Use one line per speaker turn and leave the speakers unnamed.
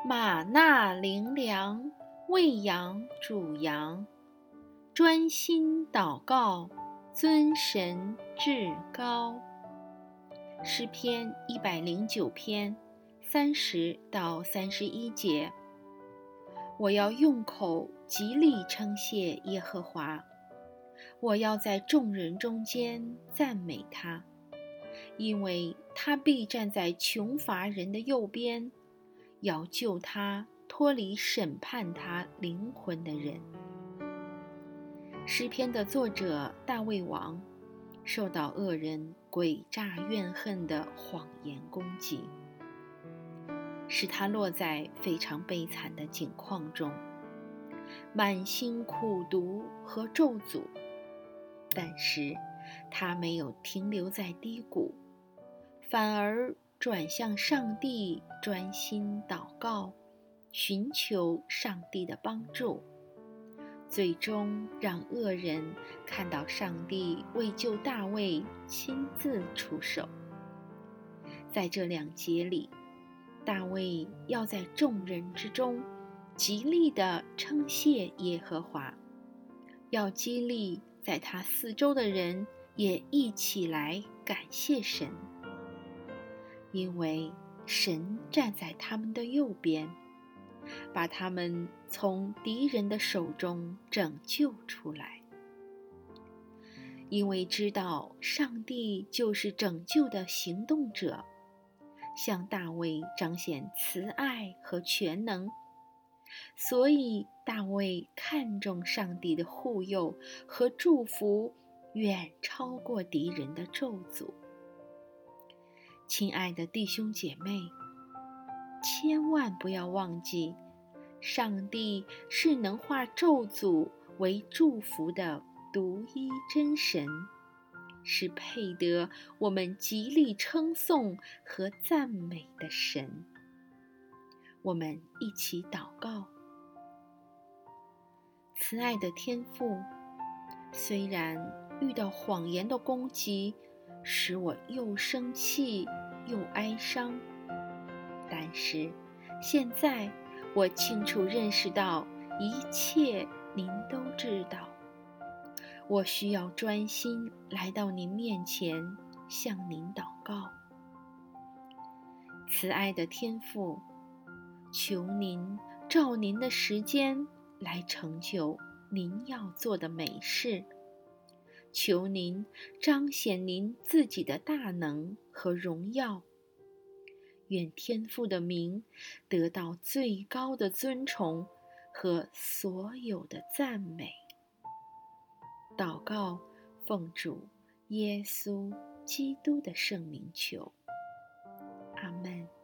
马纳灵粮，喂养主羊，专心祷告，尊神至高。诗篇109篇30到31节。我要用口极力称谢耶和华，我要在众人中间赞美他，因为他必站在穷乏人的右边，要救他脱离审判他灵魂的人。诗篇的作者大卫王受到恶人诡诈怨恨的谎言攻击，使他落在非常悲惨的境况中，满心苦毒和咒诅。但是他没有停留在低谷，反而转向上帝，专心祷告，寻求上帝的帮助，最终让恶人看到上帝为救大卫亲自出手。在这2节里，大卫要在众人之中极力地称谢耶和华，要激励在他四周的人也一起来感谢神，因为神站在他们的右边，把他们从敌人的手中拯救出来。因为知道上帝就是拯救的行动者，向大卫彰显慈爱和全能，所以大卫看重上帝的护佑和祝福，远超过敌人的咒诅。亲爱的弟兄姐妹，千万不要忘记，上帝是能化咒诅为祝福的独一真神，是配得我们极力称颂和赞美的神。我们一起祷告。慈爱的天父，虽然遇到谎言的攻击，使我又生气又哀伤，但是现在我清楚认识到，一切您都知道。我需要专心来到您面前，向您祷告。慈爱的天父，求您照您的时间来成就您要做的美事，求您彰显您自己的大能和荣耀。愿天父的名得到最高的尊崇和所有的赞美。祷告，奉主耶稣基督的圣名求，阿们。